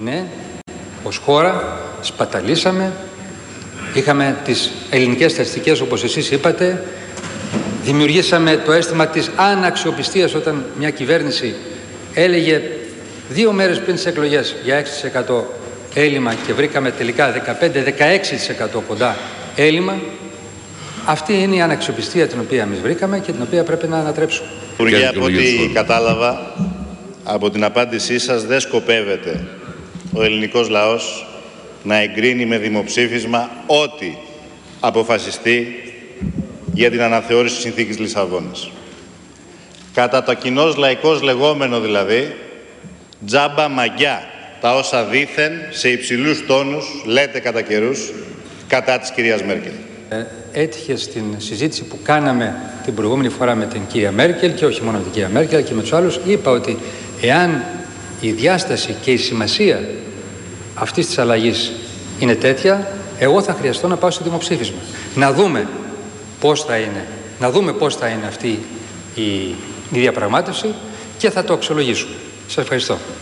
Ναι, ως χώρα σπαταλήσαμε, είχαμε τις ελληνικές στατιστικές όπως εσείς είπατε, δημιουργήσαμε το αίσθημα της αναξιοπιστίας όταν μια κυβέρνηση έλεγε 2 μέρες πριν τις εκλογές για 6% έλλειμμα και βρήκαμε τελικά 15-16% κοντά έλλειμμα. Αυτή είναι η αναξιοπιστία την οποία εμείς βρήκαμε και την οποία πρέπει να ανατρέψουμε. Υπουργέ, από ό,τι κατάλαβα από την απάντησή σας, δεν σκοπεύετε ο ελληνικός λαός να εγκρίνει με δημοψήφισμα ό,τι αποφασιστεί για την αναθεώρηση της συνθήκης Λισαβόνας. Κατά το κοινώς λαϊκός λεγόμενο δηλαδή, τζάμπα μαγιά, τα όσα δήθεν σε υψηλούς τόνους λέτε κατά καιρούς κατά της κυρίας Μέρκελ. Έτυχε στην συζήτηση που κάναμε την προηγούμενη φορά με την κυρία Μέρκελ και όχι μόνο με την κυρία Μέρκελ αλλά και με τους άλλους, είπα ότι εάν η διάσταση και η σημασία αυτής της αλλαγής είναι τέτοια, εγώ θα χρειαστώ να πάω στο δημοψήφισμα. Να δούμε πώς θα είναι αυτή η διαπραγμάτευση και θα το αξιολογήσουμε. Σας ευχαριστώ.